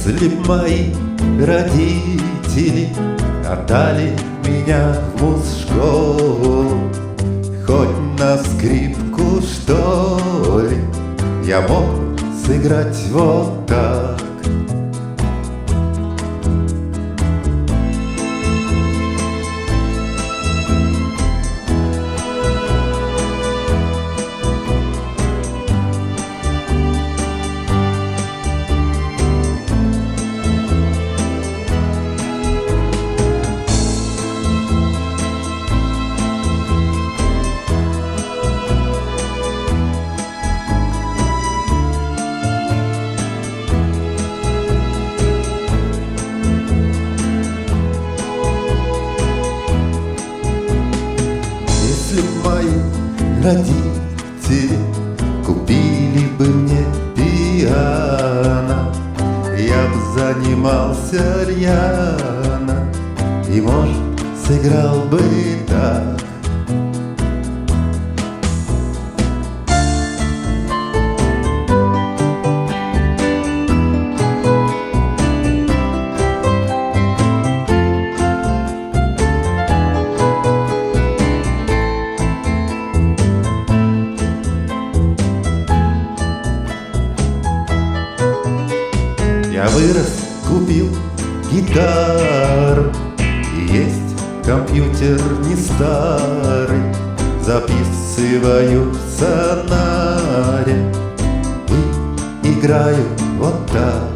Если б мои родители отдали меня в муз-школу, хоть на скрипку, что ли, я мог сыграть вот так. Если б мои родители купили бы мне пиано, я б занимался рьяно и, может, сыграл бы так. Я вырос, купил гитару, и есть компьютер не старый. Записываю в сонаре и играю вот так.